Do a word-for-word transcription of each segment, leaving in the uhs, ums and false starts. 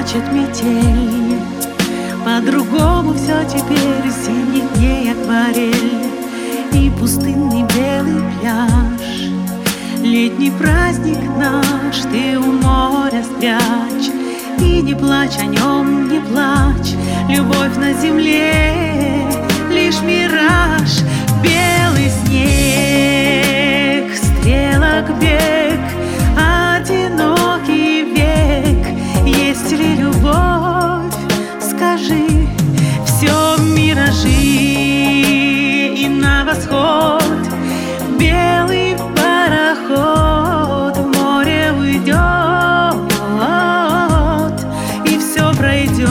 плачет метель. По-другому все теперь, зимних дней акварель и пустынный белый пляж. Летний праздник наш ты у моря спрячь, и не плачь о нем, не плачь. Любовь на земле лишь мираж. Белый снег, стрелок бег, одинокий век. Есть ли любовь? Скажи. Все миражи, и на восход белый пароход в море уйдет, и все пройдет.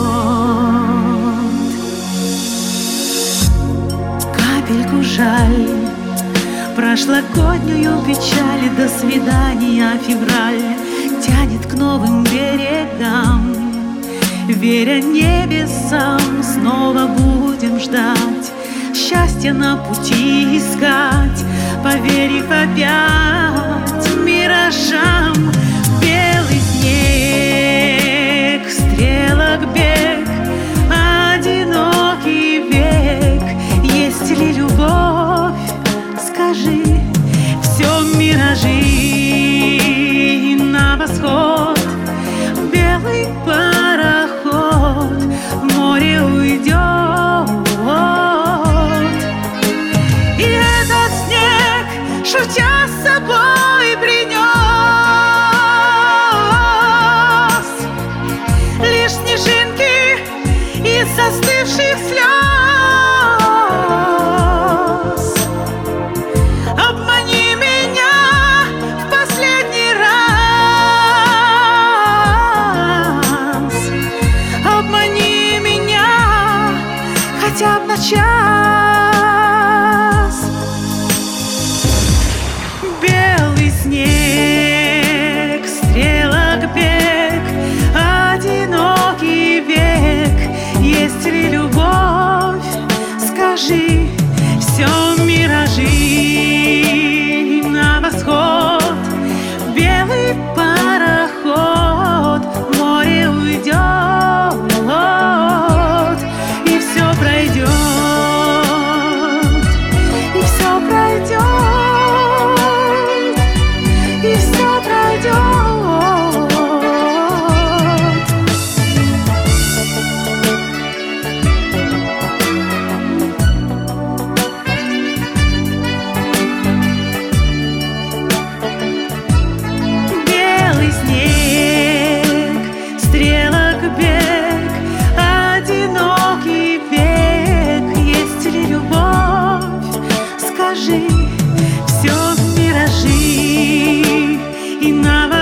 Капельку жаль, прошлогоднюю печаль. До свидания, февраль тянет к новым берегам. Веря небесам, снова будем ждать, счастье на пути искать, поверив опять миражам. Белый снег, стрелок бег, одинокий век. Есть ли любовь? Скажи. Все миражи, и на восход белый пароход в море уйдет. И этот снег, шутя с собой, принес лишь снежинки из застывших слез. Обмани меня в последний раз, обмани меня хотя бы на час. Белый снег, стрелок бег, одинокий век. Есть ли любовь? Скажи. Все миражи, и на восход белый пароход в море уйдет, и все пройдет, и все пройдет, и все пройдет. Белый снег, стрелок бег, одинокий век. Есть ли любовь? Скажи. Все миражи, и на